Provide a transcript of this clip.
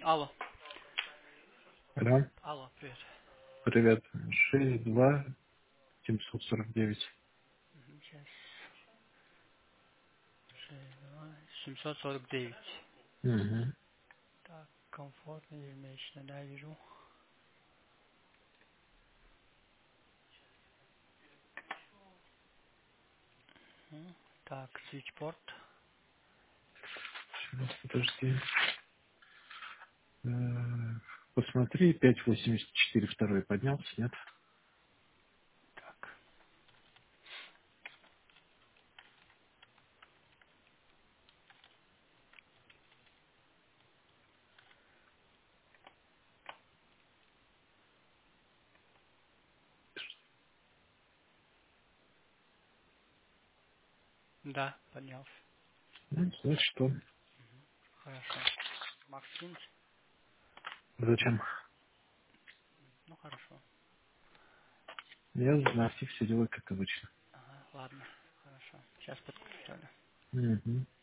Алло. Алло, Алло, привет. привет. 62 749. Сейчас. 749. Угу. Так, комфортно ежемесячно, да, вижу. Так, свитчпорт. Сейчас, подожди. Посмотри, 584 второй поднялся, нет? Так, да, поднялся. Ну, значит, что? Хорошо. Максим? Зачем? Ну, хорошо. Я на все дела, как обычно. Ага, ладно. Хорошо. Сейчас подключу тогда. Угу.